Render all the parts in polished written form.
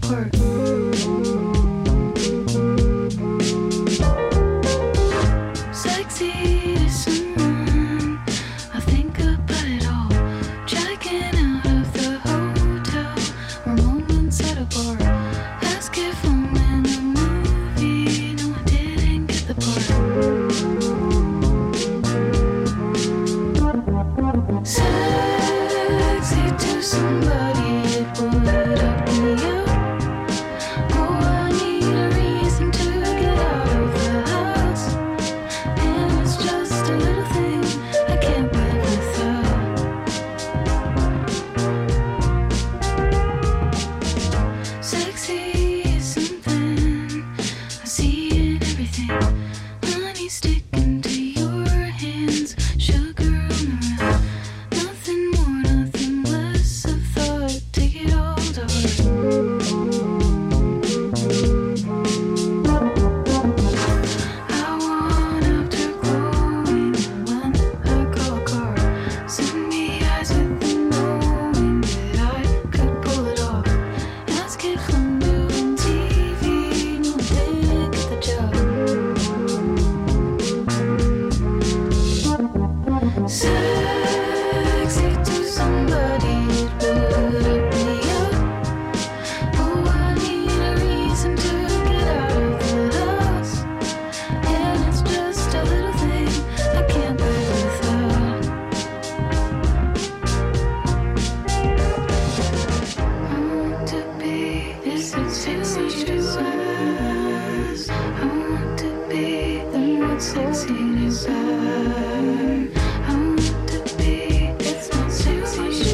apart. Sexy to someone, I think about it all. Checking out of the hotel, or moments at a bar. Ask if I'm in a movie, no I didn't get the part. Sexy to somebody, it would help me out. Oh, I need a reason to get out of the house, and it's just a little thing I can't live without. Sexy is something I see in everything. Honey sticking to your hands, sugar on the rim. Nothing more, nothing less of thought. Take it all to heart. I want afterglow when I call a car. Sunny eyes with the knowing that I could pull it off. Ask if I'm doing TV, no I didn't get the job. Sexy to somebody, it would help me out. Oh, I need a reason to get out of the house, and it's just a little thing I can't live without. I want to be this sexy to us. I want to be the most sexy to us. I want to be this most sexy to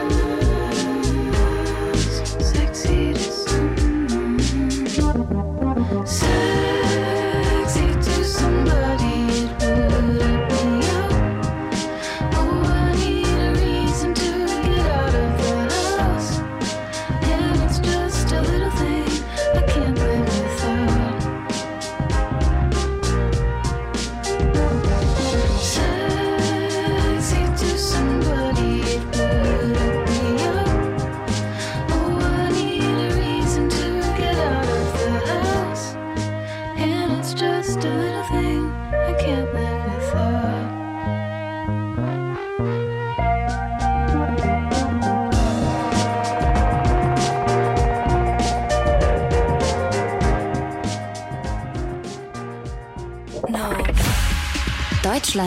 us. Sexy to someone. Sexy to somebody, it would help me out. Oh, I need a reason to get out of the house, and it's just a little thing I can't live without. Sexy to somebody, it would help me out. Oh, I need a reason to get out of the house, and it's just a little thing I can't live without. Deutschland